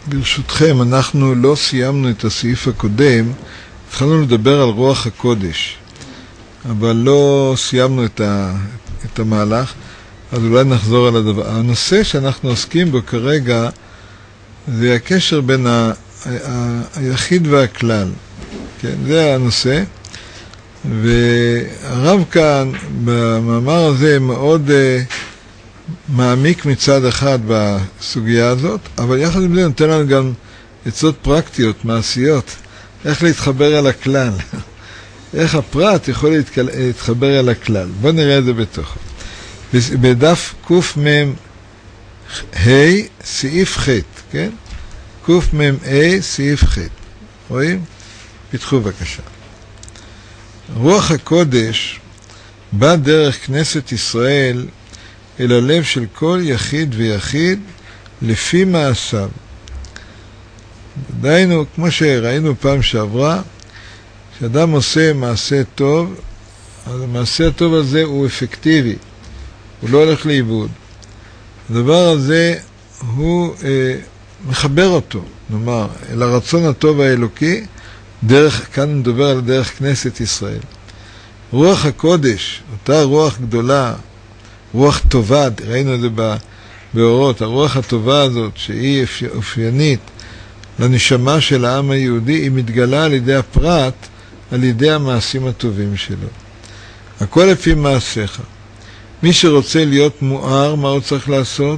ברשותכם, אנחנו לא סיימנו את הסעיף הקודם, התחלנו לדבר על רוח הקודש, אבל לא סיימנו את המהלך, אז אולי נחזור על הדבר. הנושא שאנחנו עוסקים בו כרגע זה הקשר בין היחיד והכלל. כן, זה הנושא. והרב כאן במאמר הזה מאוד מעמיק מצד אחד בסוגיה הזאת, אבל יחד עם זה נותן לנו גם עצות פרקטיות, מעשיות, איך להתחבר אל הכלל, איך הפרט יכול להתחבר אל הכלל. בואו נראה את זה בתוכו. בדף קמ"ה סעיף ח', כן? קמ"ה סעיף ח', רואים? פתחו בבקשה. רוח הקודש בא דרך כנסת ישראל אל הלב של כל יחיד ויחיד לפי מעשיו. דהיינו, כמו שראינו פעם שעברה, כשאדם עושה מעשה טוב, אז המעשה הטוב הזה הוא אפקטיבי, הוא לא הולך לאיבוד. הדבר הזה הוא מחבר אותו, נאמר, אל הרצון הטוב האלוקי, כאן מדבר על דרך כנסת ישראל. רוח הקודש, אותה רוח גדולה, רוח טובה, ראינו את זה באורות, הרוח הטובה הזאת שהיא אופיינית לנשמה של העם היהודי, היא מתגלה על ידי הפרט, על ידי המעשים הטובים שלו. הכל לפי מעשיך. מי שרוצה להיות מואר, מה הוא צריך לעשות?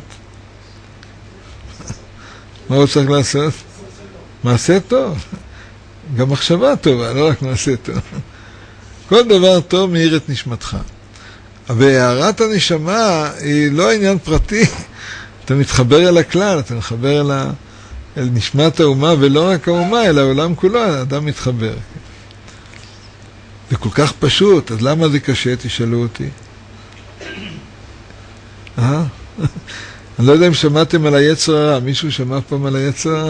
מה הוא צריך לעשות? מעשה טוב. גם מחשבה טובה, לא רק מעשה טוב. כל דבר טוב מאיר את נשמתך. והערת הנשמה היא לא עניין פרטי. אתה מתחבר אל הכלל, אתה מתחבר אל נשמת האומה, ולא רק האומה, אלא העולם כולו, האדם מתחבר. זה כל כך פשוט, אז למה זה קשה? תשאלו אותי. אני לא יודע אם שמעתם על היצר הרע. מישהו שמע פעם על היצר הרע?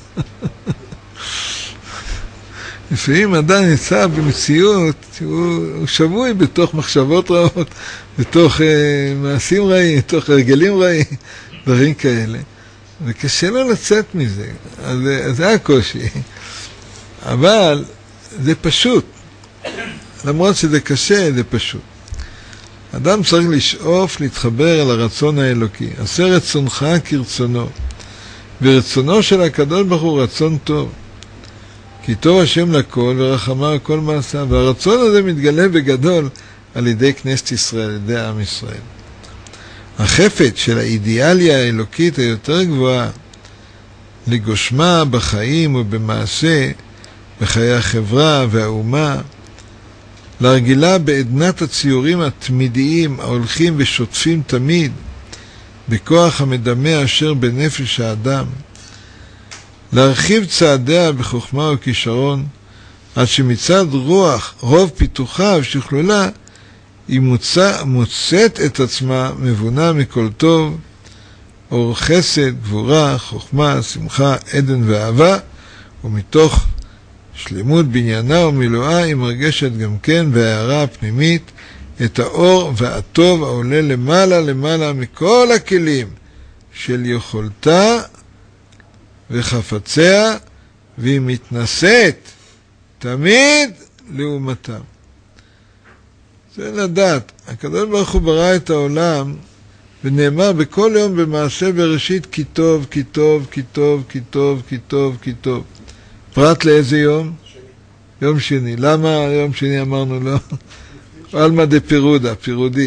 לפעמים אדם נמצא במציאות שהוא שבוי בתוך מחשבות רעות, בתוך מעשים רעים, בתוך הרגלים רעים, דברים כאלה. וקשה לו לצאת מזה, אז זה הקושי. אבל זה פשוט. למרות שזה קשה, זה פשוט. אדם צריך לשאוף, להתחבר אל הרצון האלוקי. עשה רצונך כרצונו. ורצונו של הקדוש ברוך הוא רצון טוב. כי טוב השם לכל ורחמה על כל מעשה. והרצון הזה מתגלה בגדול על ידי כנסת ישראל, על ידי עם ישראל. החפץ של האידיאליה האלוקית היותר גבוהה לגושמה בחיים ובמעשה, בחיי החברה והאומה, להרגילה בעדנת הציורים התמידיים ההולכים ושוטפים תמיד בכוח המדמה אשר בנפש האדם, להרחיב צעדיה בחוכמה וכישרון, עד שמצד רוב פיתוחה ושכלולה היא מוצאת את עצמה מבונה מכל טוב, אור חסד, גבורה, חוכמה, שמחה, עדן ואהבה, ומתוך שלמות בניינה ומילואה היא מרגשת גם כן וההערה הפנימית את האור והטוב העולה למעלה למעלה מכל הכלים של יכולתה וחפציה, והיא מתנשאת תמיד לעומתם. זה לדעת, הקדוש ברוך הוא ברא את העולם ונאמר בכל יום במעשה בראשית כי טוב, כי טוב, כי טוב, כי טוב, כי טוב, כי טוב. פרט לאיזה יום? שני. יום שני. למה יום שני אמרנו לא? אלמא דפירודה, פירודי.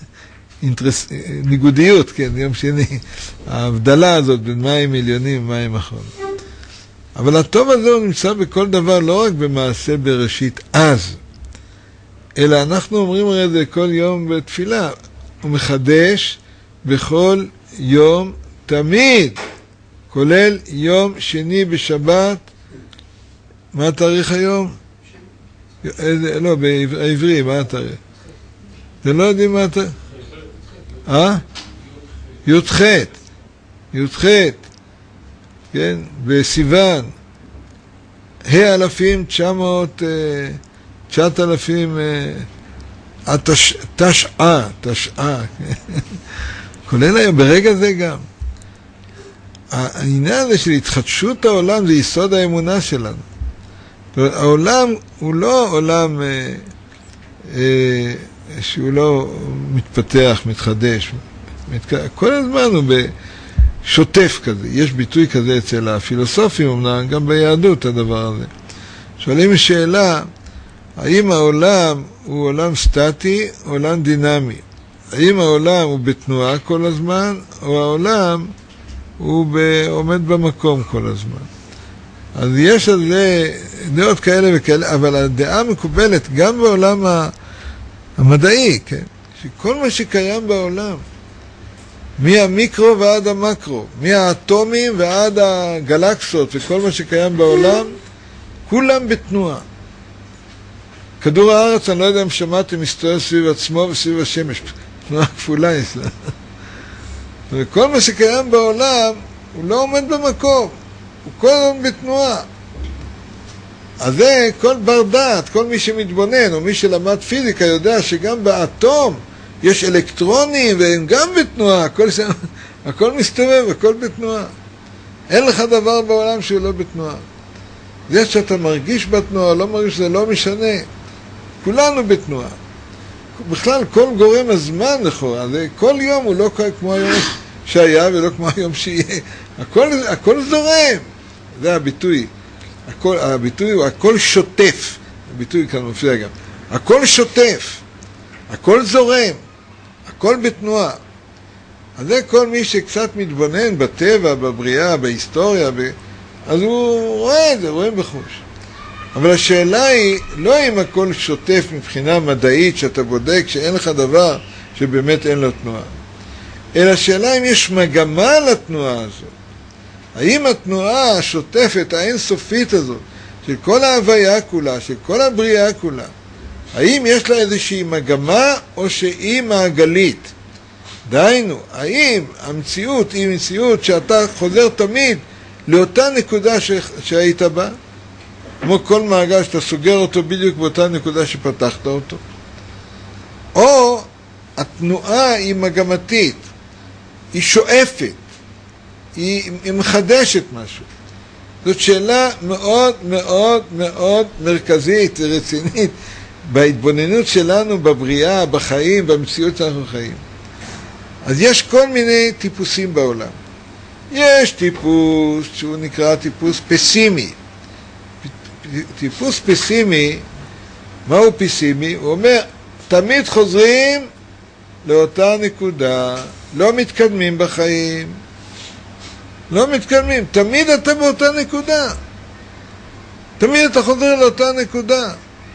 ניגודיות, כן, יום שני. ההבדלה הזאת בין מים עליונים ומים אחרונים. אבל הטוב הזה הוא נמצא בכל דבר, לא רק במעשה בראשית אז, אלא אנחנו אומרים הרי זה כל יום בתפילה. הוא מחדש בכל יום תמיד, כולל יום שני בשבת. מה התאריך היום? לא, בעברי, מה התאריך? אתם לא יודעים מה התאריך? י"ח, י"ח, כן, בסיוון, 9,000, תשעה, כולל היום, ברגע זה גם. העניין הזה של התחדשות העולם זה יסוד האמונה שלנו. העולם הוא לא עולם שהוא לא מתפתח, מתחדש. כל הזמן הוא שוטף כזה. יש ביטוי כזה אצל הפילוסופים, אמנם גם ביהדות הדבר הזה. שואלים שאלה, האם העולם הוא עולם סטטי או עולם דינמי? האם העולם הוא בתנועה כל הזמן, או העולם הוא עומד במקום כל הזמן? אז יש על זה דעות כאלה וכאלה, אבל הדעה מקובלת גם בעולם המדעי, כן? שכל מה שקיים בעולם, מהמיקרו ועד המקרו, מהאטומים ועד הגלקסות וכל מה שקיים בעולם, כולם בתנועה. כדור הארץ, אני לא יודע אם שמעתם, מסתובב סביב עצמו וסביב השמש. תנועה כפולה יש לה. וכל מה שקיים בעולם, הוא לא עומד במקום. הוא כל הזמן בתנועה. אז זה כל בר דעת, כל מי שמתבונן, או מי שלמד פיזיקה, יודע שגם באטום יש אלקטרונים, והם גם בתנועה. הכל מסתובב, הכל בתנועה. אין לך דבר בעולם שהוא לא בתנועה. זה שאתה מרגיש בתנועה, לא מרגיש, זה לא משנה. כולנו בתנועה. בכלל, כל גורם הזמן לכאורה, כל יום הוא לא כמו היום שהיה ולא כמו היום שיהיה. הכל זורם. זה הביטוי. הביטוי הוא הכל שוטף. הביטוי כאן מופיע גם. הכל שוטף. הכל זורם. הכל בתנועה. אז זה כל מי שקצת מתבונן בטבע, בבריאה, בהיסטוריה, אז הוא רואה את זה, רואה בחוש. אבל השאלה היא לא אם הכל שוטף מבחינה מדעית שאתה בודק שאין לך דבר שבאמת אין לו תנועה, אלא השאלה אם יש מגמה לתנועה הזאת. האם התנועה השוטפת האינסופית הזאת של כל ההוויה כולה, של כל הבריאה כולה, האם יש לה איזושהי מגמה או שהיא מעגלית? דהיינו, האם המציאות היא מציאות שאתה חוזר תמיד לאותה נקודה שהיית בה, כמו כל מעגל שאתה סוגר אותו בדיוק באותה נקודה שפתחת אותו, או התנועה היא מגמתית, היא שואפת, היא מחדשת משהו. זאת שאלה מאוד מאוד מאוד מרכזית ורצינית בהתבוננות שלנו בבריאה, בחיים, במציאות שאנחנו חיים. אז יש כל מיני טיפוסים בעולם. יש טיפוס שהוא נקרא טיפוס פסימי. טיפוס פסימי, מהו פסימי? הוא אומר, תמיד חוזרים לאותה נקודה, לא מתקדמים בחיים, לא מתקדמים, תמיד אתה באותה נקודה, תמיד אתה חוזר לאותה נקודה.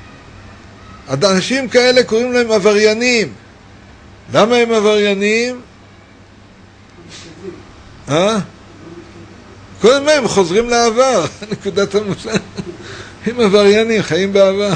אנשים כאלה קוראים להם עבריינים. למה הם עבריינים? כל הזמן הם חוזרים לעבר, נקודת המוצא. הם עבריינים, חיים בעבר.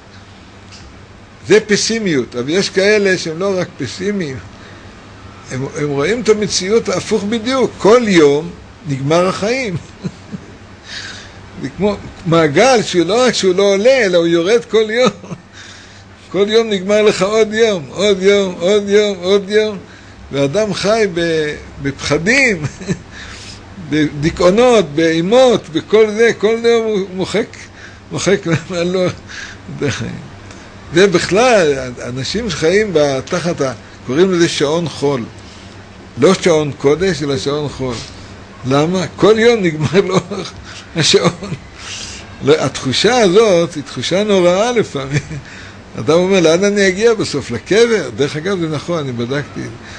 זה פסימיות, אבל יש כאלה שהם לא רק פסימיים, הם רואים את המציאות הפוך בדיוק. כל יום נגמר החיים. זה כמו מעגל שלא רק שהוא לא עולה, אלא הוא יורד כל יום. כל יום נגמר לך עוד יום, עוד יום, עוד יום, עוד יום. ואדם חי בפחדים, בדיכאונות, באימות, בכל זה, כל יום הוא מוחק לו את החיים. זה בכלל, אנשים שחיים תחת, קוראים לזה שעון חול. לא שעון קודש, אלא שעון חול. למה? כל יום נגמר לו השעון. התחושה הזאת היא תחושה נוראה לפעמים. אדם אומר, לאן אני אגיע בסוף? לקבר? דרך אגב, זה נכון, אני בדקתי.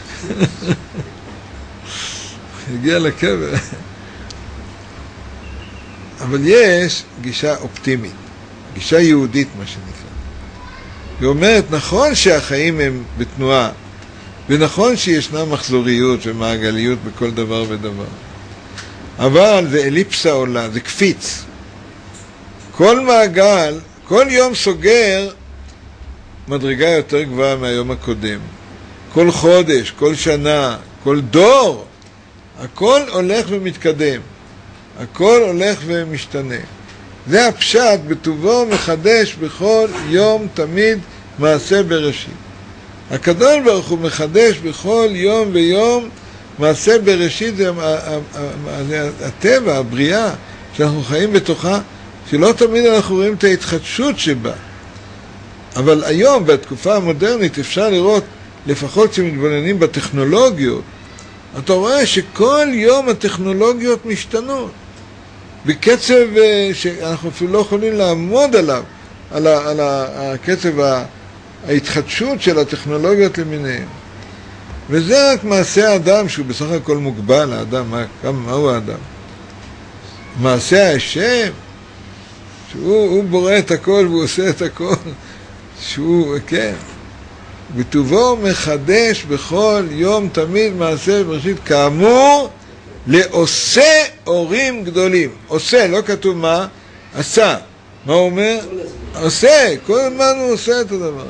הגיע לקבר. אבל יש גישה אופטימית, גישה יהודית, מה שנקרא. היא אומרת, נכון שהחיים הם בתנועה, ונכון שישנה מחזוריות ומעגליות בכל דבר ודבר. אבל זה אליפסה עולה, זה קפיץ. כל מעגל, כל יום סוגר מדרגה יותר גבוהה מהיום הקודם. כל חודש, כל שנה, כל דור, הכל הולך ומתקדם. הכל הולך ומשתנה. זה הפשט, בטובו מחדש בכל יום תמיד מעשה בראשית. הקדוש ברוך הוא מחדש בכל יום ויום מעשה בראשית זה הטבע, הבריאה, שאנחנו חיים בתוכה, שלא תמיד אנחנו רואים את ההתחדשות שבה. אבל היום, בתקופה המודרנית, אפשר לראות, לפחות כשמתבוננים בטכנולוגיות, אתה רואה שכל יום הטכנולוגיות משתנות, בקצב שאנחנו אפילו לא יכולים לעמוד עליו, על הקצב ההתחדשות של הטכנולוגיות למיניהם. וזה רק מעשה האדם, שהוא בסך הכל מוגבל, האדם, מהו האדם? מעשה השם, שהוא בורא את הכל והוא עושה את הכל, שהוא, כן, בטובו מחדש בכל יום תמיד מעשה בראשית, כאמור, לעושה אורים גדולים. עושה, לא כתוב מה, עשה. מה הוא אומר? עושה, כל הזמן הוא עושה את הדבר.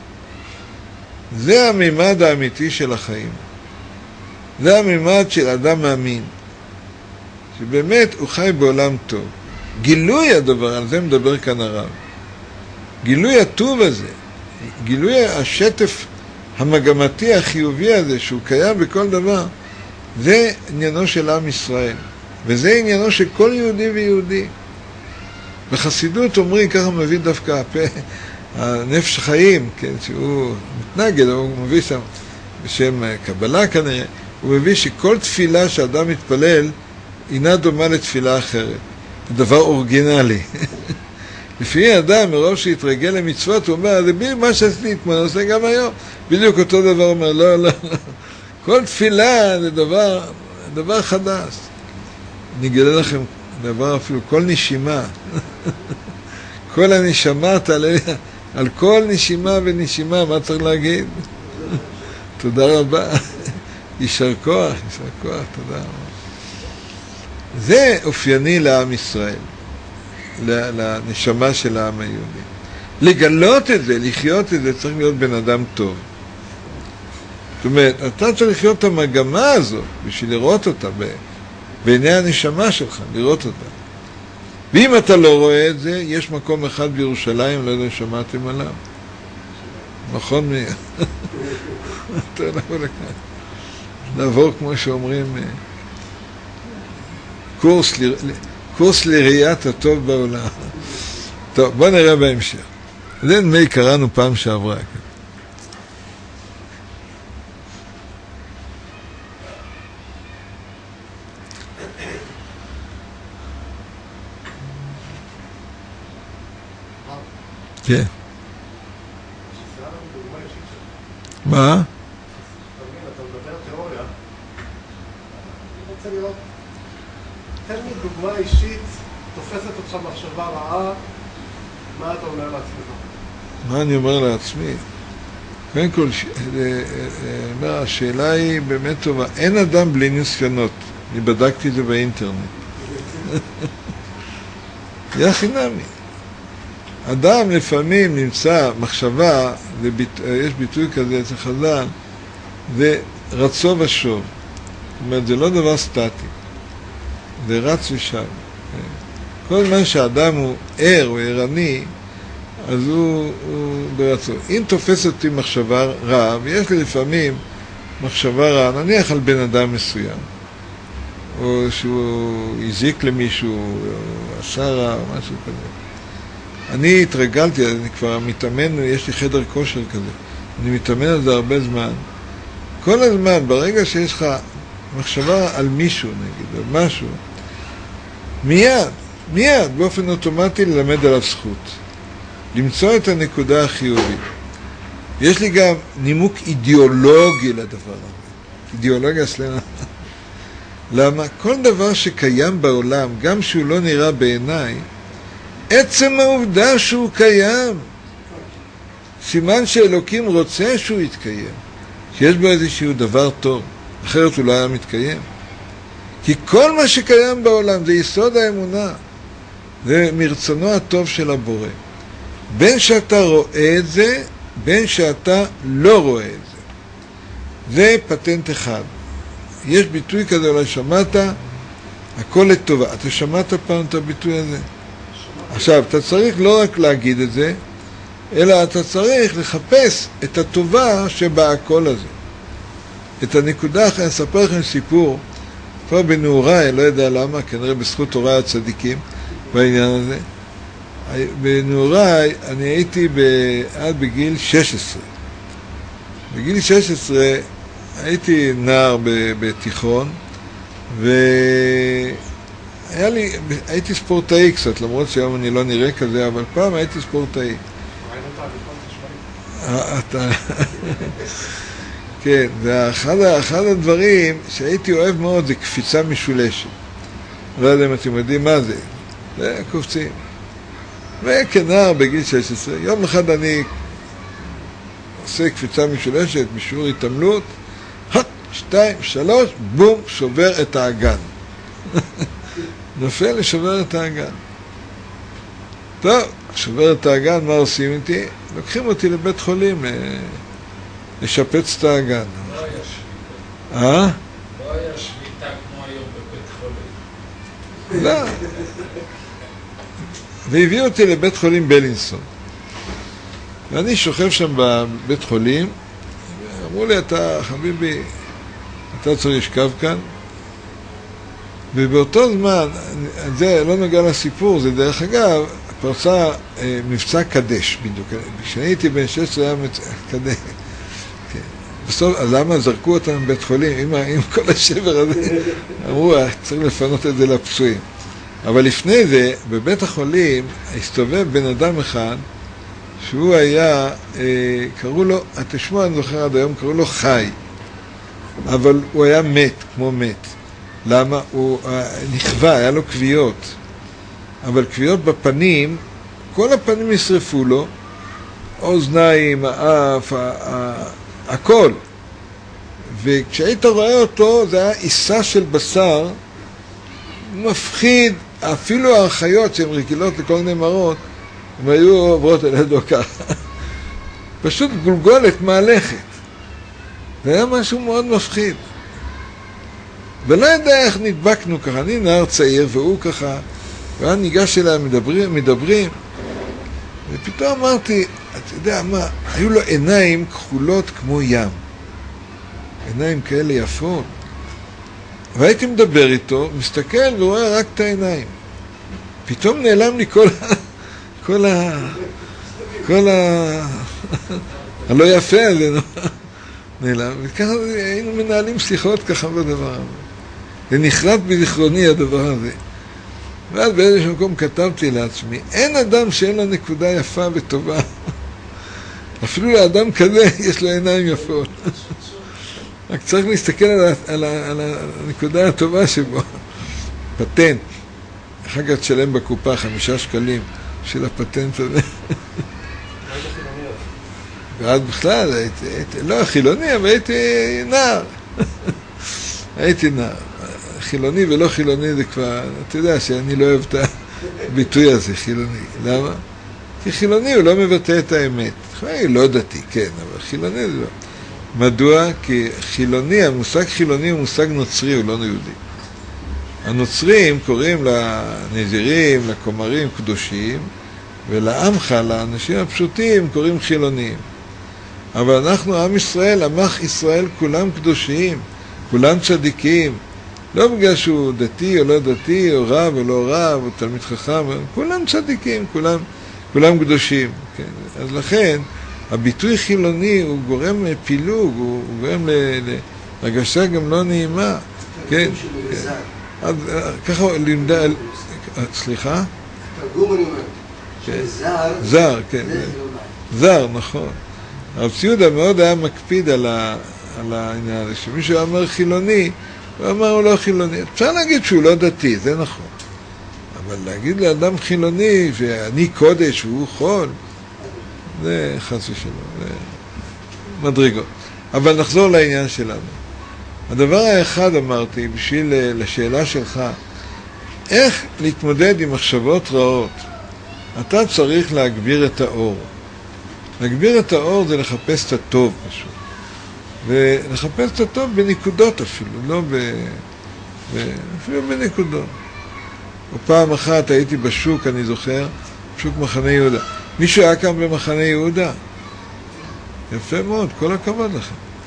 זה הממד האמיתי של החיים. זה הממד של אדם מאמין. שבאמת הוא חי בעולם טוב. גילוי הדבר, על זה מדבר כאן הרב. גילוי הטוב הזה, גילוי השטף המגמתי החיובי הזה שהוא קיים בכל דבר, זה עניינו של עם ישראל. וזה עניינו של כל יהודי ויהודי. בחסידות אומרים, ככה מביא דווקא הנפש חיים, כן, שהוא מתנגד, הוא מביא שם בשם קבלה כנראה, הוא מביא שכל תפילה שאדם מתפלל אינה דומה לתפילה אחרת. זה דבר אורגינלי. לפי אדם, מרוב שהתרגל למצוות, הוא אומר, זה בדיוק מה שעשיתי אתמול, עושה גם היום. בדיוק אותו דבר, הוא אומר, לא, לא, לא. כל תפילה זה דבר חדש. אני אגלה לכם דבר אפילו, כל נשימה. כל הנשמה תעלה, על כל נשימה ונשימה, מה צריך להגיד? תודה רבה. יישר כוח, תודה רבה. זה אופייני לעם ישראל, לנשמה של העם היהודי. לגלות את זה, לחיות את זה, צריך להיות בן אדם טוב. זאת אומרת, אתה צריך לחיות את המגמה הזאת, בשביל לראות אותה בעיני הנשמה שלך, לראות אותה. ואם אתה לא רואה את זה, יש מקום אחד בירושלים, לא יודע, שמעתם עליו. נכון מי? לעבור, כמו שאומרים, קורס לראיית הטוב בעולם. טוב, בוא נראה בהמשך. זה מי קראנו פעם שעברה. כן. מה? אתה מדבר תיאוריה. אני רוצה לראות, תן לי דוגמה אישית, תופסת אותך מחשבה רעה, מה אתה אומר לעצמך? מה אני אומר לעצמי? קודם כל, השאלה היא באמת טובה. אין אדם בלי ניסיונות. אני בדקתי את זה באינטרנט. יחי נמי. אדם לפעמים נמצא מחשבה, יש ביטוי כזה אצל חז"ל, זה רצו ושוב. זאת אומרת, זה לא דבר סטטי. זה רץ ושב. כל זמן שהאדם הוא ער או ערני, אז הוא ברצו. אם תופס אותי מחשבה רעה, ויש לי לפעמים מחשבה רעה, נניח על בן אדם מסוים, או שהוא הזיק למישהו, או עשה רע, או משהו כזה. אני התרגלתי, אני כבר מתאמן, יש לי חדר כושר כזה, אני מתאמן על זה הרבה זמן. כל הזמן, ברגע שיש לך מחשבה על מישהו, נגיד, על משהו, מיד, באופן אוטומטי ללמד עליו זכות. למצוא את הנקודה החיובית. יש לי גם נימוק אידיאולוגי לדבר הזה. אידיאולוגיה סלנה. למה? כל דבר שקיים בעולם, גם שהוא לא נראה בעיניי, עצם העובדה שהוא קיים, סימן שאלוקים רוצה שהוא יתקיים, שיש בו איזשהו דבר טוב, אחרת הוא לא היה מתקיים. כי כל מה שקיים בעולם זה יסוד האמונה, זה מרצונו הטוב של הבורא. בין שאתה רואה את זה, בין שאתה לא רואה את זה. זה פטנט אחד. יש ביטוי כזה, אולי שמעת, הכל לטובה. אתה שמעת פעם את הביטוי הזה? עכשיו, אתה צריך לא רק להגיד את זה, אלא אתה צריך לחפש את הטובה שבה הכל הזה. את הנקודה, אני אספר לכם סיפור, פה בנעוריי, לא יודע למה, כנראה בזכות הוריי הצדיקים בעניין הזה. בנעוריי אני הייתי עד בגיל 16. בגיל 16 הייתי נער בתיכון, הייתי ספורטאי קצת, למרות שהיום אני לא נראה כזה, אבל פעם הייתי ספורטאי. כן, ואחד הדברים שהייתי אוהב מאוד זה קפיצה משולשת. לא יודע אם אתם יודעים מה זה. זה קופצים. וכנער בגיל 16, יום אחד אני עושה קפיצה משולשת, בשיעור התעמלות, 1, 2, 3, בום, שובר את האגן. נופל לשובר את האגן. טוב, שובר את האגן, מה עושים איתי? לוקחים אותי לבית חולים לשפץ את האגן. לא היה שביתה. לא היה שביתה כמו היום בבית חולים. לא. והביאו אותי לבית חולים בלינסון. ואני שוכב שם בבית חולים, ואמרו לי, אתה, חביבי, אתה צריך לשכב כאן. ובאותו זמן, זה לא נוגע לסיפור, זה דרך אגב, פרצה מבצע קדש בדיוק. כשאני הייתי בן 16 היה קדש. בסוף, אז למה זרקו אותם בבית חולים עם כל השבר הזה? אמרו, צריך לפנות את זה לפצועים. אבל לפני זה, בבית החולים, הסתובב בן אדם אחד, שהוא היה, קראו לו, תשמעו, אני זוכר עד היום, קראו לו חי. אבל הוא היה מת, כמו מת. למה? הוא נכווה, היה לו כוויות. אבל כוויות בפנים, כל הפנים נשרפו לו, האוזניים, האף, הכל. וכשהיית רואה אותו, זה היה עיסה של בשר, מפחיד, אפילו האחיות שהן רגילות לכל מיני מראות, הן היו עוברות על ידו ככה. פשוט גולגולת מהלכת. זה היה משהו מאוד מפחיד. ולא יודע איך נדבקנו ככה, אני נער צעיר והוא ככה, והיה ניגש אליה, מדברים, ופתאום אמרתי, אתה יודע מה, היו לו עיניים כחולות כמו ים. עיניים כאלה יפות. והייתי מדבר איתו, מסתכל ורואה רק את העיניים. פתאום נעלם לי כל הלא יפה הזה, נעלם. וככה היינו מנהלים שיחות ככה בדבר הזה. זה נחרט בזיכרוני הדבר הזה. ואז באיזשהו מקום כתבתי לעצמי, אין אדם שאין לו נקודה יפה וטובה. אפילו לאדם כזה יש לו עיניים יפות. רק צריך להסתכל על הנקודה הטובה שבו. פטנט. אחר כך תשלם בקופה 5 שקלים של הפטנט הזה. ואז בכלל, לא חילוני, אבל הייתי נער. הייתי נער. חילוני ולא חילוני זה כבר, אתה יודע שאני לא אוהב את הביטוי הזה, חילוני. למה? כי חילוני הוא לא מבטא את האמת. הוא לא דתי, כן, אבל חילוני זה לא. מדוע? כי חילוני, המושג חילוני הוא מושג נוצרי, הוא לא יהודי. הנוצרים קוראים לנזירים, לכומרים קדושים, ולעמך, לאנשים הפשוטים, קוראים חילוניים. אבל אנחנו, עם ישראל, עמך ישראל, כולם קדושים, כולם צדיקים. לא בגלל שהוא דתי או לא דתי, או רב או לא רב, או תלמיד חכם, כולם צדיקים, כולם קדושים. כן? אז לכן, הביטוי חילוני הוא גורם פילוג, הוא גורם להרגשה גם לא נעימה. כן? אז ככה לימדה... סליחה? תרגום אני אומר. זר. זר, כן. זר, נכון. הרב ציודה מאוד היה מקפיד על העניין הזה, שמישהו אמר חילוני, הוא אמר הוא לא חילוני. אפשר להגיד שהוא לא דתי, זה נכון. אבל להגיד לאדם חילוני, שאני קודש והוא חול, זה חס ושלום, זה מדרגות. אבל נחזור לעניין שלנו. הדבר האחד אמרתי, בשביל לשאלה שלך, איך להתמודד עם מחשבות רעות? אתה צריך להגביר את האור. להגביר את האור זה לחפש את הטוב פשוט. ולחפש את הטוב בנקודות אפילו, לא אפילו בנקודות. ופעם אחת הייתי בשוק, אני זוכר, בשוק מחנה יהודה. מישהו היה כאן במחנה יהודה? יפה מאוד, כל הכבוד לכם.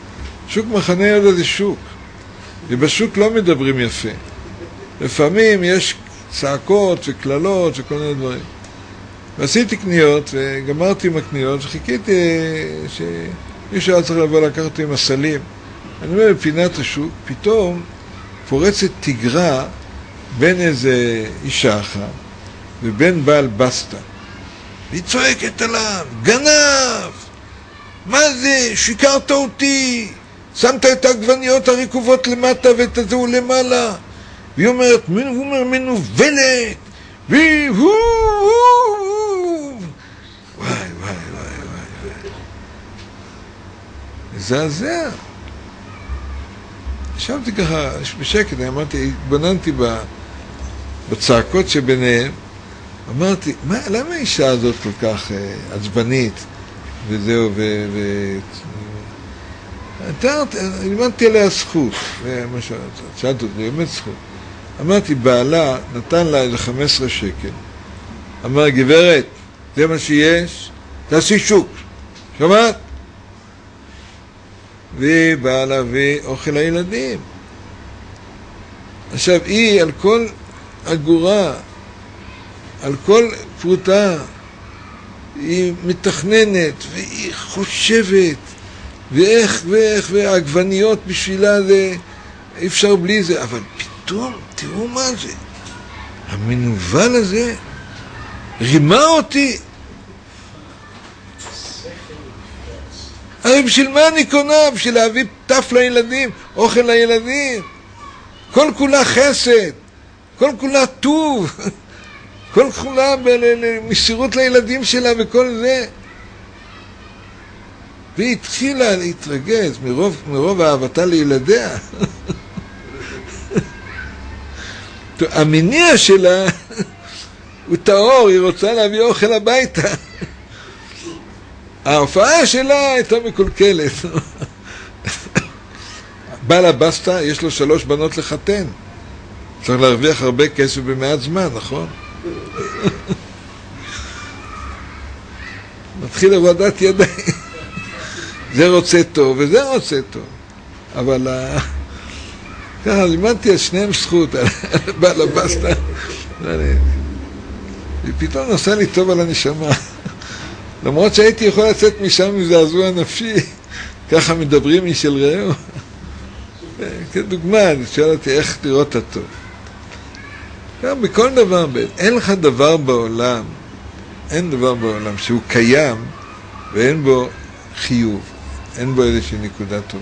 שוק מחנה יהודה זה שוק, ובשוק לא מדברים יפה. לפעמים יש צעקות וכללות וכל מיני דברים. ועשיתי קניות, וגמרתי עם הקניות, וחיכיתי שמישהו היה צריך לבוא לקחת עם הסלים. אני אומר, בפינת השוק, פתאום פורצת תגרה בין איזה אישה אחת ובין בעל בסטה. והיא צועקת עליו, גנב! מה זה? שיקרת אותי! שמת את העגבניות הרקובות למטה ואת הזהו למעלה. והיא אומרת, הוא אומר, מנובלת! והוא! וואי, וואי, וואי, וואי. זעזע. ישבתי ככה בשקט, אני אמרתי, התבוננתי בצעקות שביניהם, אמרתי, למה האישה הזאת כל כך עצבנית וזהו, לימדתי עליה זכות, שאלת אותי, באמת זכות. אמרתי, בעלה נתן לה איזה 15 שקל, אמר, גברת, זה מה שיש, תעשי שוק, שמעת? והיא באה להביא אוכל לילדים. עכשיו, היא על כל אגורה, על כל פרוטה, היא מתכננת, והיא חושבת, והעגבניות בשבילה זה, אי אפשר בלי זה, אבל פתאום, תראו מה זה, המנוול הזה רימה אותי. הרי בשביל מה אני קונה? בשביל להביא טף לילדים, אוכל לילדים. כל כולה חסד, כל כולה טוב, כל כולה מסירות לילדים שלה וכל זה. והיא התחילה להתרגז מרוב אהבתה לילדיה. המניע שלה הוא טהור, היא רוצה להביא אוכל הביתה. ההופעה שלה הייתה מקולקלת. בעל הבסטה, יש לו 3 בנות לחתן. צריך להרוויח הרבה כסף במעט זמן, נכון? מתחיל עבודת ידיים. זה רוצה טוב וזה רוצה טוב. אבל ככה לימדתי על שניהם זכות, על בעל הבסטה. ופתאום נעשה לי טוב על הנשמה. למרות שהייתי יכול לצאת משם מזעזוע נפשי, ככה מדברים משל רעהו. כדוגמה, אני שואל אותי איך לראות את הטוב. גם בכל דבר, אין לך דבר בעולם, אין דבר בעולם שהוא קיים ואין בו חיוב, אין בו איזושהי נקודה טובה.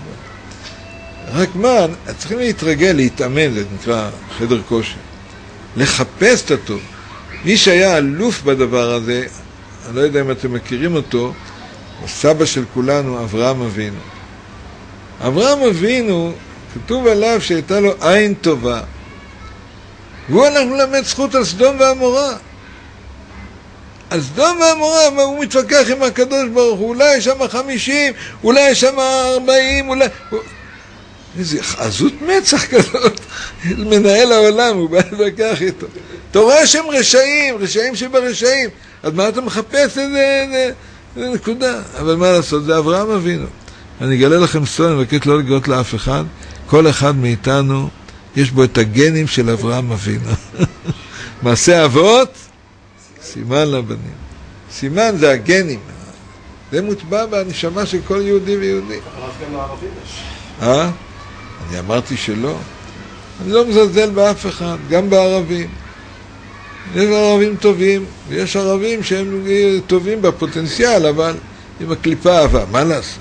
רק מה, צריכים להתרגל, להתאמן, זה נקרא חדר כושר. לחפש את הטוב. מי שהיה אלוף בדבר הזה, אני לא יודע אם אתם מכירים אותו, הסבא של כולנו, אברהם אבינו. אברהם אבינו, כתוב עליו שהייתה לו עין טובה. והוא הלך ללמד זכות על סדום ועמורה. על סדום ועמורה, מה הוא מתווכח עם הקדוש ברוך הוא? אולי יש שם 50, אולי יש שם 40, אולי... איזה עזות מצח כזאת, מנהל העולם, הוא בא להתווכח איתו. אתה רואה שהם רשעים, רשעים שברשעים. אז מה אתה מחפש? איזה נקודה. אבל מה לעשות? זה אברהם אבינו. אני אגלה לכם סוד, אני מבקש לא לגלות לאף אחד. כל אחד מאיתנו, יש בו את הגנים של אברהם אבינו. מעשה אבות, סימן לבנים. סימן זה הגנים. זה מוטבע בנשמה של כל יהודי ויהודי. אבל גם לערבים יש. אני אמרתי שלא. אני לא מזלזל באף אחד, גם בערבים. יש ערבים טובים, ויש ערבים שהם טובים בפוטנציאל, אבל עם הקליפה אהבה, מה לעשות?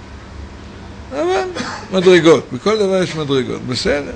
אבל מדרגות, בכל דבר יש מדרגות, בסדר.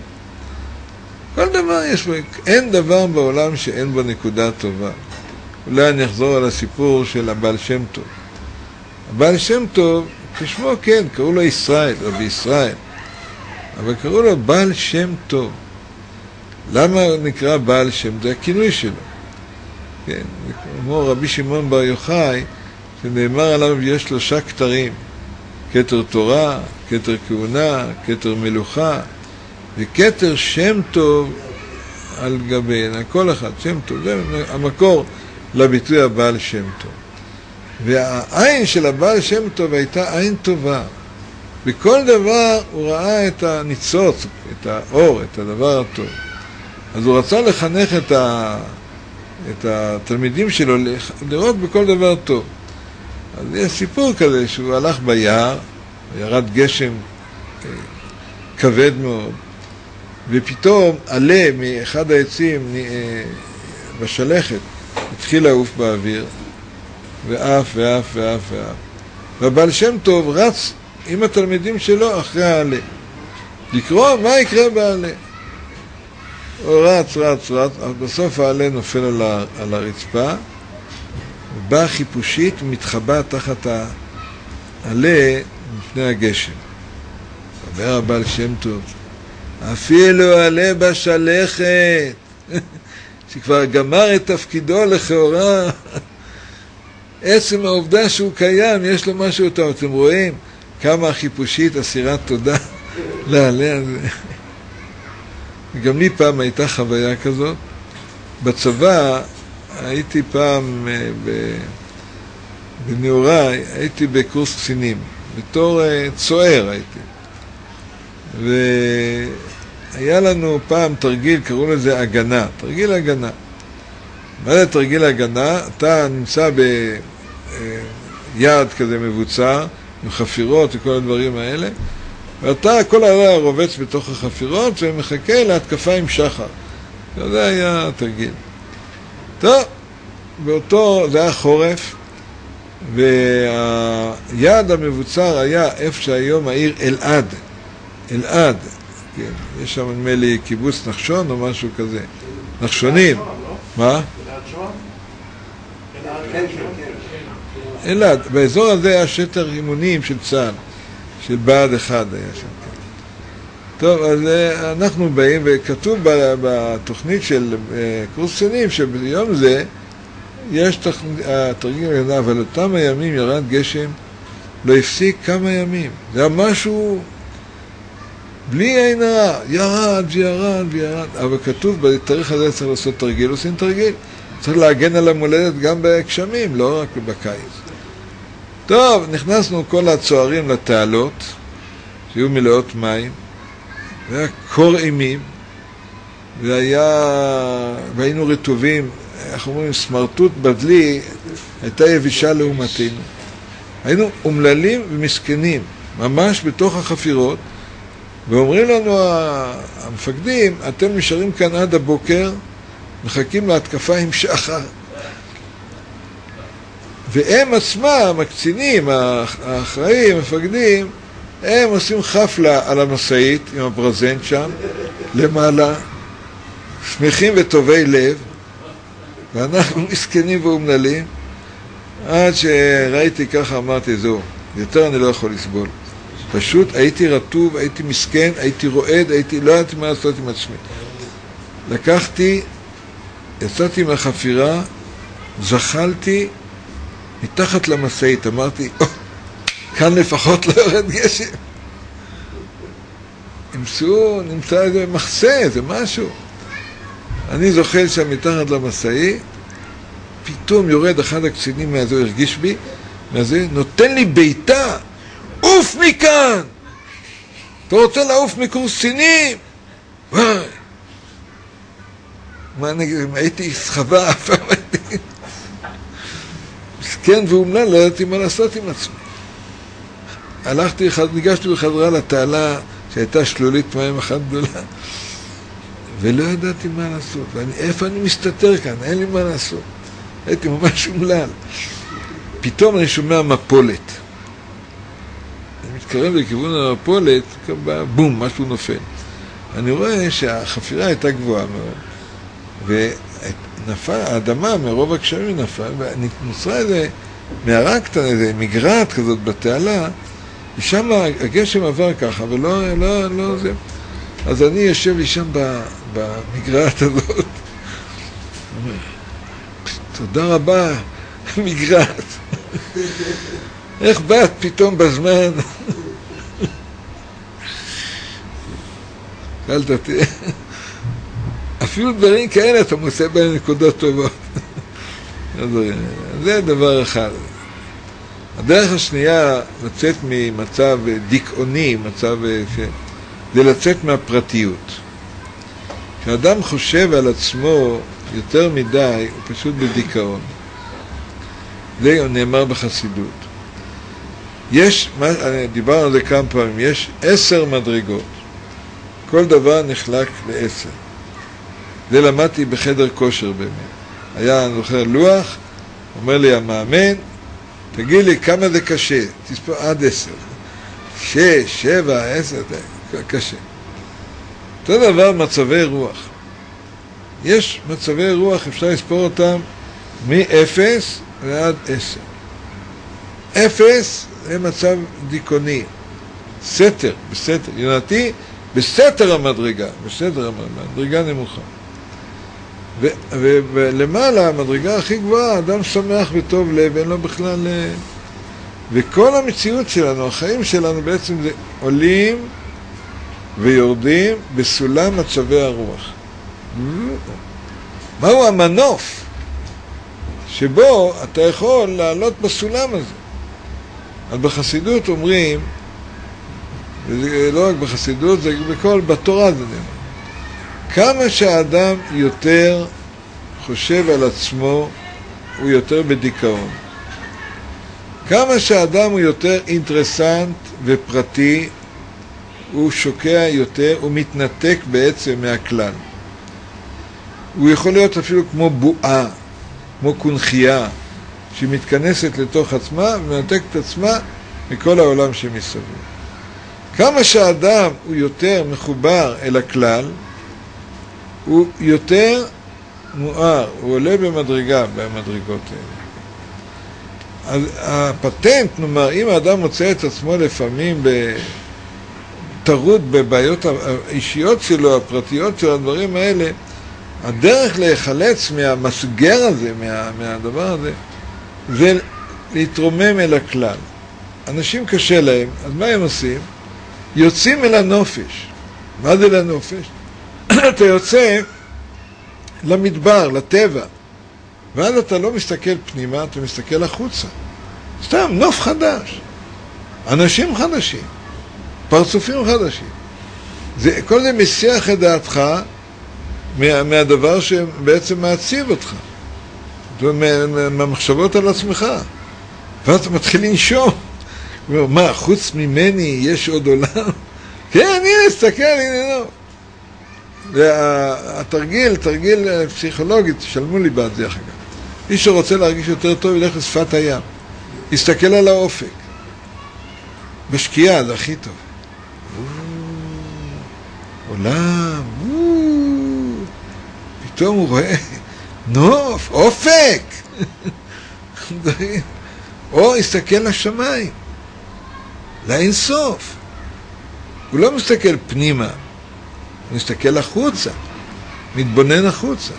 כל דבר יש, אין דבר בעולם שאין בו נקודה טובה. אולי אני אחזור על הסיפור של הבעל שם טוב. הבעל שם טוב, כשמו כן, קראו לו ישראל, רבי ישראל, אבל קראו לו בעל שם טוב. למה נקרא בעל שם? זה הכינוי שלו. כן, כמו רבי שמעון בר יוחאי, שנאמר עליו יש 3 כתרים, כתר תורה, כתר כהונה, כתר מלוכה, וכתר שם טוב על גביהן, כל אחד, שם טוב, זה המקור לביטוי הבעל שם טוב. והעין של הבעל שם טוב הייתה עין טובה. בכל דבר הוא ראה את הניצוץ, את האור, את הדבר הטוב. אז הוא רצה לחנך את התלמידים שלו לראות בכל דבר טוב. אז יש סיפור כזה שהוא הלך ביער, ירד גשם כבד מאוד, ופתאום עלה מאחד העצים בשלכת, התחיל לעוף באוויר, ואף ואף ואף ואף. והבעל שם טוב רץ עם התלמידים שלו אחרי העלה. לקרוא מה יקרה בעלה. הוא רץ, בסוף העלה נופל על הרצפה, ובאה חיפושית ומתחבא תחת העלה מפני הגשם. אומר הבעל שם טוב, אפילו עלה בשלכת, שכבר גמר את תפקידו לכאורה, עצם העובדה שהוא קיים, יש לו משהו טוב. אתם רואים כמה החיפושית אסירת תודה לעלה הזה. גם לי פעם הייתה חוויה כזאת. בצבא הייתי פעם בנעוריי, הייתי בקורס קצינים, בתור צוער הייתי. והיה לנו פעם תרגיל, קראו לזה הגנה, תרגיל הגנה. מה זה תרגיל הגנה? אתה נמצא ביעד כזה מבוצר, עם חפירות וכל הדברים האלה, ואתה כל הלילה רובץ בתוך החפירות ומחכה להתקפה עם שחר. זה היה תרגיל. טוב, זה היה חורף, והיעד המבוצר היה איפה שהיום העיר אלעד. אלעד, כן, יש שם נדמה לי קיבוץ נחשון או משהו כזה. נחשונים. מה? אלעד שוהם? אלעד, באזור הזה היה שטח אימונים של צה"ל, של בה"ד 1 היה שם. טוב, אז אנחנו באים, וכתוב בתוכנית של קורס קצינים שביום זה יש תרגיל הגנה, אבל אותם הימים ירד גשם, לא הפסיק כמה ימים. זה היה משהו בלי עין הרע, ירד וירד וירד. אבל כתוב בתאריך הזה צריך לעשות תרגיל, עושים תרגיל. צריך להגן על המולדת גם בגשמים, לא רק בקיץ. טוב, נכנסנו כל הצוערים לתעלות, שהיו מלאות מים, והיה קור אימים, והיינו רטובים, אנחנו אומרים, סמרטוט בדלי, הייתה יבישה לעומתנו. היינו אומללים ומסכנים, ממש בתוך החפירות, ואומרים לנו המפקדים, אתם נשארים כאן עד הבוקר, מחכים להתקפה עם שחר. והם עצמם, הקצינים, האחראים, המפקדים, הם עושים חפלה על המשאית עם הברזנט שם, למעלה, שמחים וטובי לב, ואנחנו מסכנים ואומללים, עד שראיתי ככה אמרתי, זהו, יותר אני לא יכול לסבול. פשוט הייתי רטוב, הייתי מסכן, הייתי רועד, לא ידעתי מה לעשות עם עצמי. יצאתי מהחפירה, זחלתי מתחת למשאית, אמרתי, כאן לפחות לא יורד גשם. נמצא איזה מחסה, איזה משהו. אני זוחל שם מתחת למשאית, פתאום יורד אחד הקצינים מהזו, הרגיש בי, מהזה, נותן לי ביתה, עוף מכאן! אתה רוצה לעוף מקורס קצינים? וואי! מה נגיד, הייתי סחבה, אף פעם הייתי מסכן ואומלל, לא ידעתי מה לעשות עם עצמי. ניגשתי בחדרה לתעלה שהייתה שלולית מים אחת גדולה, ולא ידעתי מה לעשות. איפה אני מסתתר כאן? אין לי מה לעשות. הייתי ממש אומלל. פתאום אני שומע מפולת. אני מתקרב לכיוון המפולת, בום, משהו נופל. אני רואה שהחפירה הייתה גבוהה מאוד, ונפל, האדמה מרוב הגשמים נפל, ונוצרה איזה מערה קטנה, איזה מגרעת כזאת בתעלה, ושם הגשם עבר ככה, ולא זה. אז אני יושב לי שם במגרעת הזאת. תודה רבה, מגרעת. איך באת פתאום בזמן? אל תתהיה. אפילו דברים כאלה אתה מוצא בהם נקודות טובות. זה דבר אחד. הדרך השנייה לצאת ממצב דיכאוני, זה לצאת מהפרטיות. כשאדם חושב על עצמו יותר מדי, הוא פשוט בדיכאון. זה נאמר בחסידות. דיברנו על זה כמה פעמים, יש 10 מדרגות. כל דבר נחלק ל10. זה למדתי בחדר כושר באמת. היה, אני זוכר, לוח, אומר לי המאמן, תגיד לי כמה זה קשה, תספור עד 10. 6, 7, 10, קשה. אותו דבר מצבי רוח. יש מצבי רוח, אפשר לספור אותם מ-0 ועד 10. 0 זה מצב דיכאוני. סתר, בסתר. יונתי, בסתר המדרגה. בסתר המדרגה נמוכה. ולמעלה, המדרגה הכי גבוהה, אדם שמח וטוב לב, אין לו בכלל... וכל המציאות שלנו, החיים שלנו בעצם זה עולים ויורדים בסולם מצבי הרוח. מהו המנוף שבו אתה יכול לעלות בסולם הזה? אז בחסידות אומרים, וזה לא רק בחסידות, זה בתורה זה נאמר, כמה שהאדם יותר חושב על עצמו, הוא יותר בדיכאון. כמה שהאדם הוא יותר אינטרסנט ופרטי, הוא שוקע יותר, הוא מתנתק בעצם מהכלל. הוא יכול להיות אפילו כמו בועה, כמו קונחייה, שהיא מתכנסת לתוך עצמה ומנתקת את עצמה מכל העולם שמסביב. כמה שהאדם הוא יותר מחובר אל הכלל, הוא יותר מואר, הוא עולה במדרגה, במדרגות האלה. אז הפטנט, נאמר, אם האדם מוצא את עצמו לפעמים טרוד בבעיות האישיות שלו, הפרטיות שלו, הדברים האלה, הדרך להיחלץ מהמסגר הזה, מהדבר הזה, זה להתרומם אל הכלל. אנשים קשה להם, אז מה הם עושים? יוצאים אל הנופש. מה זה לנופש? אתה יוצא למדבר, לטבע, ואז אתה לא מסתכל פנימה, אתה מסתכל החוצה. סתם, נוף חדש. אנשים חדשים. פרצופים חדשים. כל זה מסיח את דעתך מהדבר שבעצם מעציב אותך. מהמחשבות על עצמך. ואז אתה מתחיל לנשום. הוא אומר, מה, חוץ ממני יש עוד עולם? כן, הנה, תסתכל, הנה, לא. והתרגיל, תרגיל פסיכולוגי, תשלמו לי בעד זה אחר כך. מי שרוצה להרגיש יותר טוב, ילך לשפת הים. יסתכל על האופק. בשקיעה, זה הכי טוב. עולם, פתאום הוא רואה נוף, אופק. או יסתכל לשמיים, לאינסוף. הוא לא מסתכל פנימה, הוא מסתכל החוצה, מתבונן החוצה.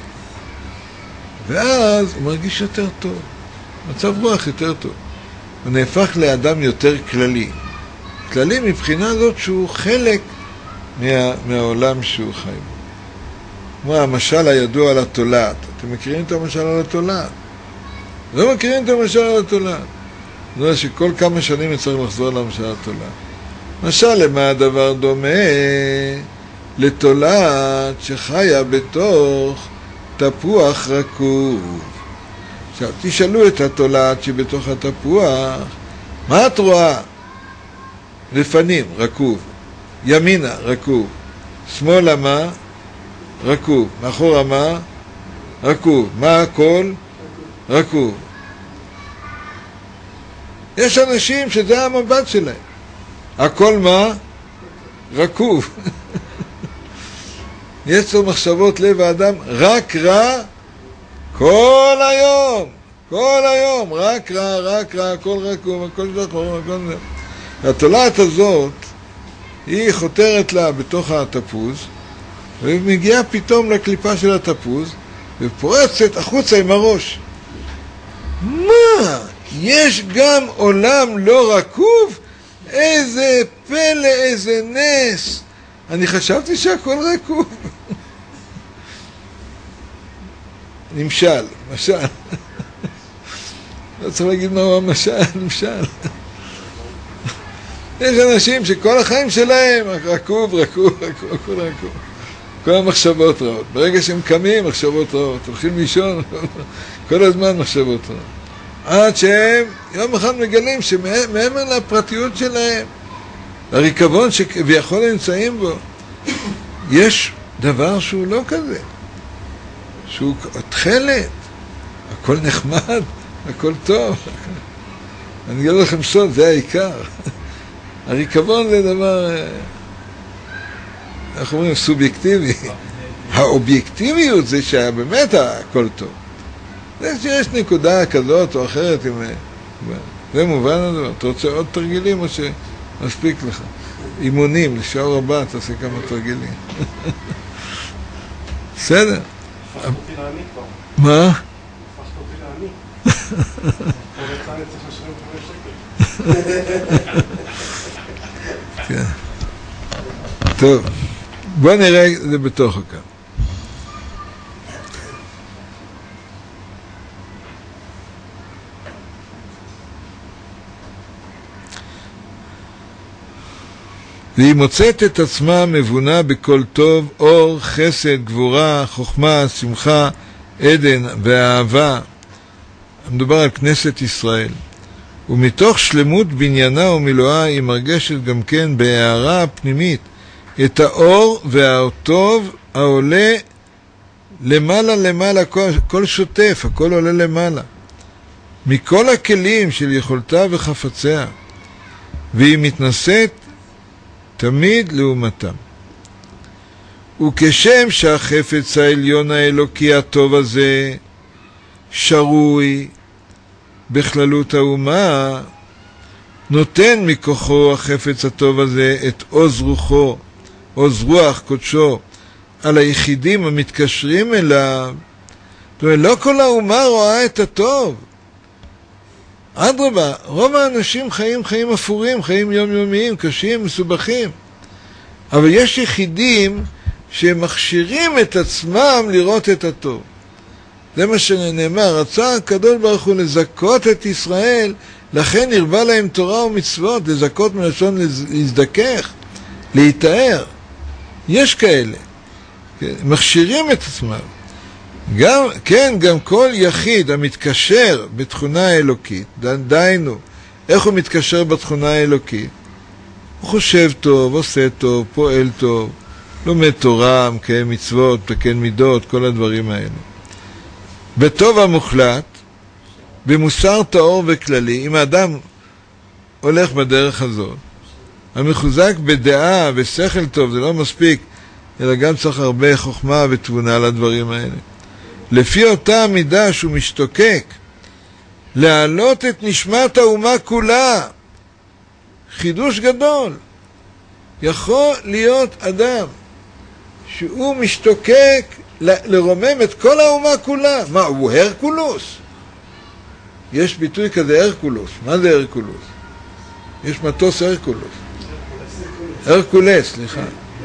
ואז הוא מרגיש יותר טוב, מצב רוח יותר טוב. הוא נהפך לאדם יותר כללי. כללי מבחינה זאת שהוא חלק מהעולם שהוא חי בו. כמו המשל הידוע על התולעת. אתם מכירים את המשל על התולעת? לא מכירים את המשל על התולעת. זאת אומרת שכל כמה שנים צריך לחזור למשל על התולעת. משל למה הדבר דומה לתולעת שחיה בתוך תפוח רקוב. עכשיו, תשאלו את התולעת שבתוך התפוח, מה את רואה? לפנים, רקוב. ימינה, רקוב. שמאלה מה? רקוב. מאחורה מה? רקוב. מה הכל? רקוב. יש אנשים שזה המבט שלהם. הכל מה? רקוב. יש לו מחשבות לב האדם רק רע כל היום. כל היום. רק רע, רק רע, הכל רקוב, הכל שחור, הכל זה. התולעת הזאת, היא חותרת לה בתוך התפוז, ומגיעה פתאום לקליפה של התפוז, ופורצת החוצה עם הראש. מה? יש גם עולם לא רקוב? איזה פלא, איזה נס. אני חשבתי שהכל רקוב. משל. לא צריך להגיד מהו המשל, למשל. יש אנשים שכל החיים שלהם רקוב. כל המחשבות רעות. ברגע שהם קמים, מחשבות רעות. הולכים לישון, כל הזמן מחשבות רעות. עד שהם יום אחד מגלים שמעבר לפרטיות שלהם, הריקבון שכביכול נמצאים בו, יש דבר שהוא לא כזה. שהוא תחלת. הכל נחמד, הכל טוב. אני אגיד לכם סוד, זה העיקר. הריקבון זה דבר, איך אומרים, סובייקטיבי. האובייקטיביות זה שבאמת הכל טוב. זה שיש נקודה כזאת או אחרת, זה מובן הדבר. אתה רוצה עוד תרגילים או שמספיק לך? אימונים, לשעור הבא תעשה כמה תרגילים. בסדר. הפכת אותי לעני כבר. מה? הפכת אותי לעני. כל הצעה אני צריך לשלם 5 שקל. כן. טוב, בוא נראה זה בתוך כאן. והיא מוצאת את עצמה מבונה בכל טוב, אור, חסד, גבורה, חוכמה, שמחה, עדן ואהבה. מדובר על כנסת ישראל. ומתוך שלמות בניינה ומילואה היא מרגשת גם כן בהערה הפנימית את האור והטוב העולה למעלה, כל שוטף, הכל עולה למעלה. מכל הכלים של יכולתה וחפציה. והיא מתנשאת תמיד לעומתם. וכשם שהחפץ העליון האלוקי הטוב הזה שרוי בכללות האומה, נותן מכוחו החפץ הטוב הזה את עוז רוחו, עוז רוח קודשו, על היחידים המתקשרים אליו. זאת אומרת, לא כל האומה רואה את הטוב. אדרבה, רוב האנשים חיים אפורים, חיים יומיומיים, קשים, מסובכים. אבל יש יחידים שמכשירים את עצמם לראות את הטוב. זה מה שנאמר, רצה הקדוש ברוך הוא לזכות את ישראל, לכן הרבה להם תורה ומצוות, לזכות מלשון להזדכך, להתאר. יש כאלה, מכשירים את עצמם. גם כל יחיד המתקשר בתכונה האלוקית, דיינו, איך הוא מתקשר בתכונה האלוקית? הוא חושב טוב, עושה טוב, פועל טוב, לומד תורה, מקיים מצוות, מתקן מידות, כל הדברים האלה. בטוב המוחלט, במוסר טהור וכללי, אם האדם הולך בדרך הזאת, המחוזק בדעה ושכל טוב, זה לא מספיק, אלא גם צריך הרבה חוכמה ותבונה לדברים האלה. לפי אותה המידה שהוא משתוקק, להעלות את נשמת האומה כולה. חידוש גדול. יכול להיות אדם שהוא משתוקק לרומם את כל האומה כולה. מה, הוא הרקולוס? יש ביטוי כזה, הרקולוס. מה זה הרקולוס? יש מטוס הרקולוס. הרקולס, סליחה.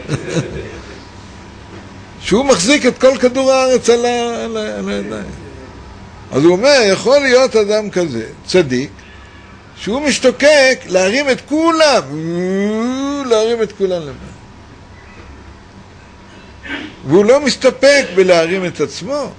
שהוא מחזיק את כל כדור הארץ על הידיים. אז הוא אומר, יכול להיות אדם כזה, צדיק, שהוא משתוקק להרים את כולם, להרים את כולם למעלה. והוא לא מסתפק בלהרים את עצמו.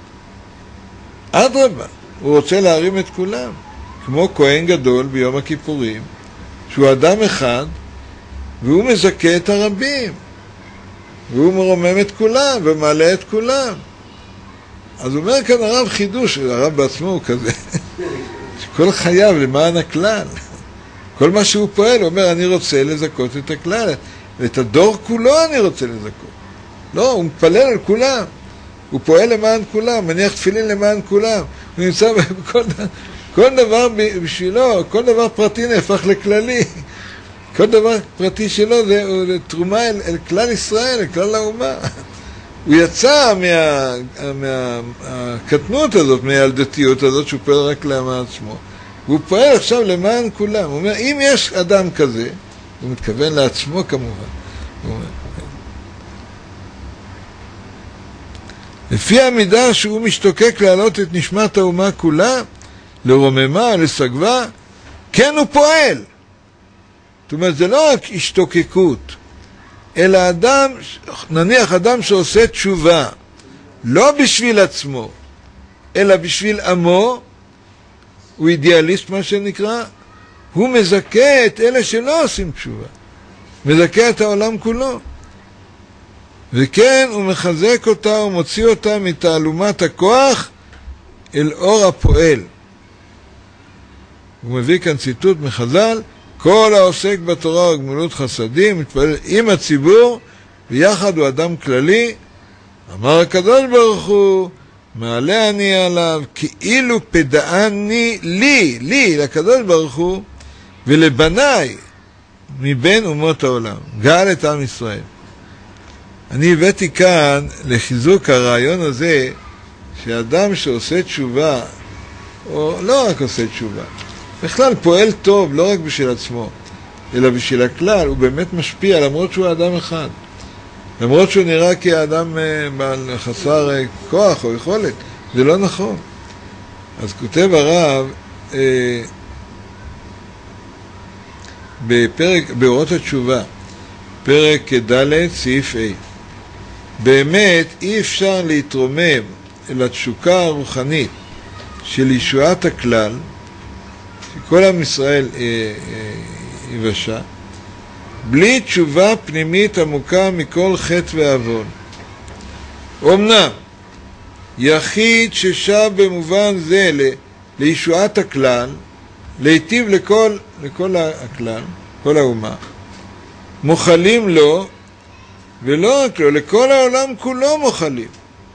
אדרבה, הוא רוצה להרים את כולם. כמו כהן גדול ביום הכיפורים, שהוא אדם אחד, והוא מזכה את הרבים. והוא מרומם את כולם ומעלה את כולם. אז הוא אומר כאן הרב חידוש, הרב בעצמו הוא כזה, שכל חייו למען הכלל. כל מה שהוא פועל, הוא אומר, אני רוצה לזכות את הכלל. ואת הדור כולו אני רוצה לזכות. לא, הוא מתפלל על כולם. הוא פועל למען כולם, מניח תפילין למען כולם. הוא נמצא כל דבר בשבילו, כל דבר פרטי נהפך לכללי. כל דבר פרטי שלו זה תרומה אל כלל ישראל, אל כלל האומה. הוא יצא מהקטנות הזאת, מהילדתיות הזאת, שהוא פועל רק למען עצמו. והוא פועל עכשיו למען כולם. הוא אומר, אם יש אדם כזה, הוא מתכוון לעצמו כמובן. הוא אומר, לפי המידה שהוא משתוקק להעלות את נשמת האומה כולה, לרוממה, לסגבה, כן הוא פועל. זאת אומרת, זה לא רק השתוקקות, אלא אדם, נניח אדם שעושה תשובה, לא בשביל עצמו, אלא בשביל עמו, הוא אידיאליסט מה שנקרא, הוא מזכה את אלה שלא עושים תשובה, מזכה את העולם כולו. וכן הוא מחזק אותה ומוציא אותה מתעלומת הכוח אל אור הפועל. הוא מביא כאן ציטוט מחז"ל, כל העוסק בתורה וגמילות חסדים מתפלל עם הציבור ויחד הוא אדם כללי. אמר הקדוש ברוך הוא, מעלה אני עליו כאילו פדעני לי לקדוש ברוך הוא ולבניי מבין אומות העולם, גאל את עם ישראל. אני הבאתי כאן לחיזוק הרעיון הזה שאדם שעושה תשובה, או לא רק עושה תשובה, בכלל פועל טוב לא רק בשביל עצמו, אלא בשביל הכלל, הוא באמת משפיע למרות שהוא אדם אחד. למרות שהוא נראה כאדם בעל חסר כוח או יכולת, זה לא נכון. אז כותב הרב בפרק, באורות התשובה, פרק ד' סעיף A, באמת אי אפשר להתרומם אל התשוקה הרוחנית של ישועת הכלל, שכל עם ישראל יבשה, בלי תשובה פנימית עמוקה מכל חטא ועוון. אמנם יחיד ששב במובן זה לישועת הכלל, להיטיב לכל הכלל, כל האומה, מוחלים לו, ולא רק לו, לכל העולם כולו מוחלים.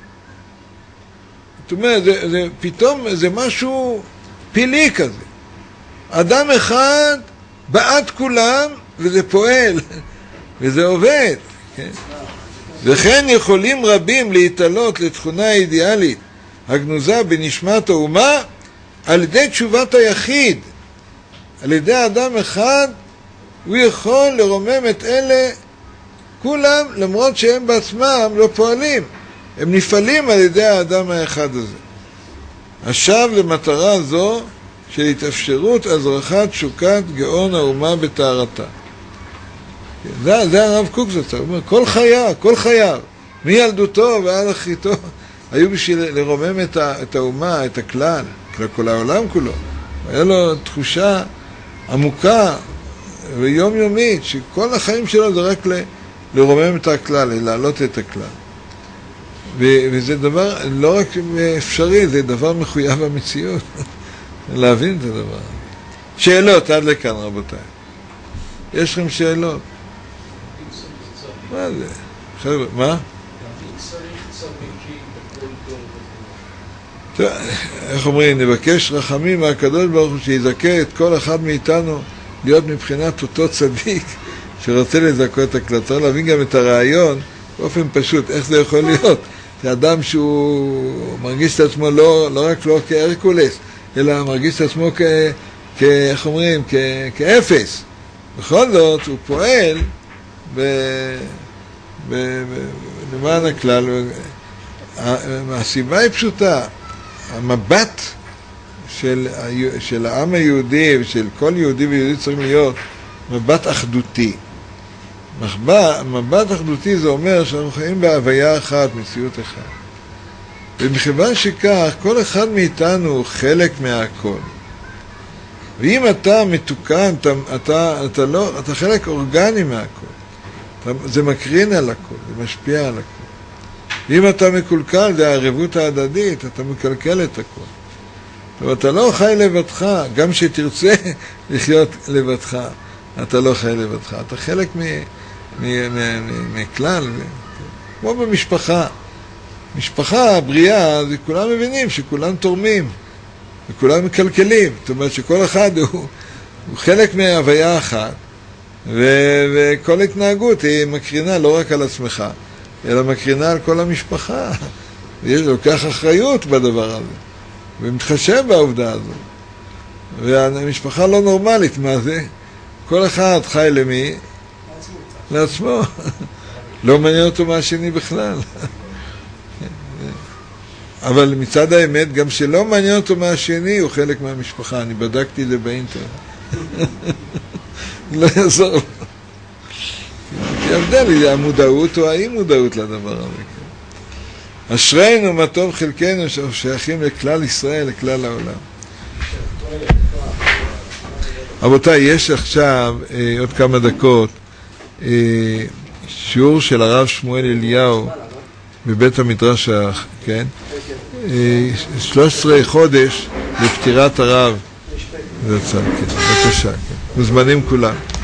זאת אומרת, פתאום זה משהו פילי כזה. אדם אחד בעד כולם, וזה פועל, וזה עובד. כן? וכן יכולים רבים להתעלות לתכונה האידיאלית הגנוזה בנשמת האומה על ידי תשובת היחיד. על ידי אדם אחד הוא יכול לרומם את אלה כולם, למרות שהם בעצמם לא פועלים. הם נפעלים על ידי האדם האחד הזה. עכשיו למטרה זו של התאפשרות הזרחת שוקת גאון האומה בתארתה. זה הרב קוקזצר, הוא אומר, כל חייו, מילדותו ועד אחריתו, היו בשביל לרומם את האומה, את הכלל, כל העולם כולו. היה לו תחושה עמוקה ויומיומית, שכל החיים שלו זה רק לרומם את הכלל, להעלות את הכלל. וזה דבר לא רק אפשרי, זה דבר מחויב המציאות. להבין את הדבר. שאלות עד לכאן, רבותיי. יש לכם שאלות? מה זה? חבר'ה, מה? איך אומרים, נבקש רחמים מהקדוש ברוך הוא שיזכה את כל אחד מאיתנו להיות מבחינת אותו צדיק שרוצה לזכות את הכלל. צריך להבין גם את הרעיון באופן פשוט, איך זה יכול להיות? שאדם שהוא מרגיש את עצמו לא רק לא כהרקולס, אלא מרגיש את עצמו איך אומרים, כאפס. בכל זאת הוא פועל למען הכלל. הסיבה היא פשוטה, המבט של העם היהודי ושל כל יהודי ויהודי צריך להיות מבט אחדותי. מבט אחדותי זה אומר שאנחנו חיים בהוויה אחת, מציאות אחת. ומכיוון שכך, כל אחד מאיתנו הוא חלק מהכל. ואם אתה מתוקן, אתה חלק אורגני מהכל. זה מקרין על הכל, זה משפיע על הכל. ואם אתה מקולקל, זה הערבות ההדדית, אתה מקלקל את הכל. אבל אתה לא חי לבדך, גם שתרצה לחיות לבדך, אתה לא חי לבדך. אתה חלק מכלל, כמו במשפחה. משפחה בריאה, זה כולם מבינים שכולם תורמים, וכולם מקלקלים. זאת אומרת שכל אחד הוא חלק מההוויה אחת, וכל התנהגות היא מקרינה לא רק על עצמך, אלא מקרינה על כל המשפחה. ויש לוקח אחריות בדבר הזה, ומתחשב בעובדה הזו. והמשפחה לא נורמלית, מה זה? כל אחד חי למי? לעצמו. לא מעניין אותו מהשני בכלל. אבל מצד האמת, גם שלא מעניין אותו מהשני, הוא חלק מהמשפחה. אני בדקתי את זה באינטרנט. לא יעזור לו. כי ההבדל היא המודעות או האי מודעות לדבר הזה. אשרינו מה טוב חלקנו שייכים לכלל ישראל, לכלל העולם. רבותיי, יש עכשיו עוד כמה דקות שיעור של הרב שמואל אליהו בבית המדרש, כן? 13 חודש לפטירת הרב. זה צד, כן. בבקשה, כן. מוזמנים כולם.